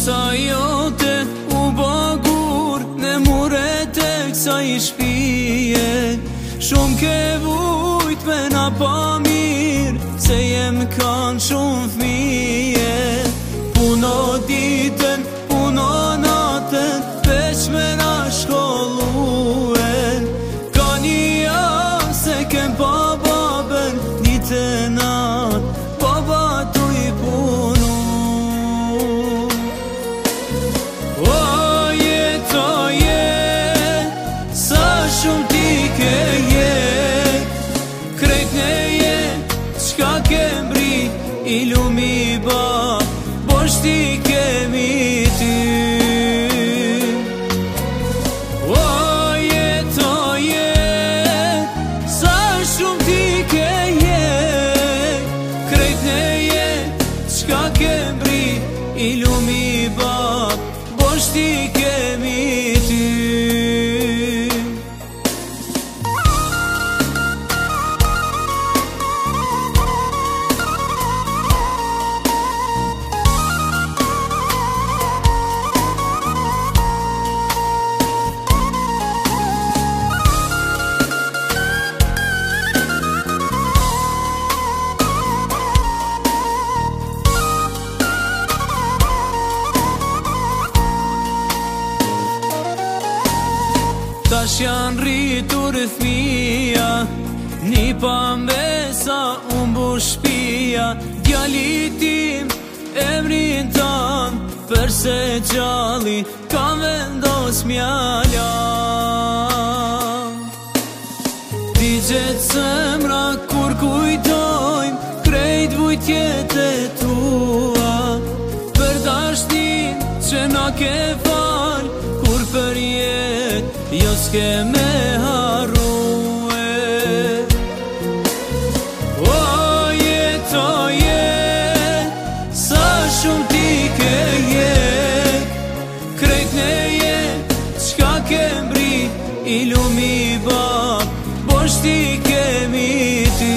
Sa jote u bagur në muret e kësaj shpije. Shumë ke vujt me na pa mirë, se jem kanë shumë fmije. Puno ditën, puno natën, veç me na shkollue. Ka një javë se kem pa babën, ditë e natë, baba tu i punu. Shumë ti ke jet, krejt në jet, qka ke mbri, i lumi bab, bosh ti kemi ty. O jet, sa shumë ti ke jet, krejt në jet, qka ke mbri, i lumi bab, bosh ti kemi ty. Tash janë rritur thmija, një pambesa unë bush shpia. Djali tim emrin tanë, përse gjalli kam vendos mjalla. Digjet zemra kur kujtojmë, krejt vujtjet e tua. Për dashnin që na ke fal, kur për jet, jo s'ke me harrue. O jet, sa shumë ti ke jet, krejt në jet, qka ke mbri, i lumi bab, bosh ti kemi ty.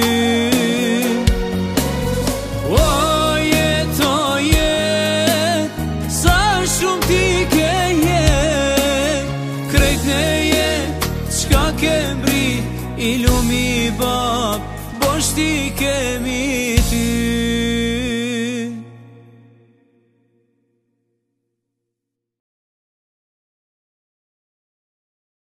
O jet, sa shumë ti ke jet, krejt në jet, qka ke mbri, i lumi bab, bosh ti kemi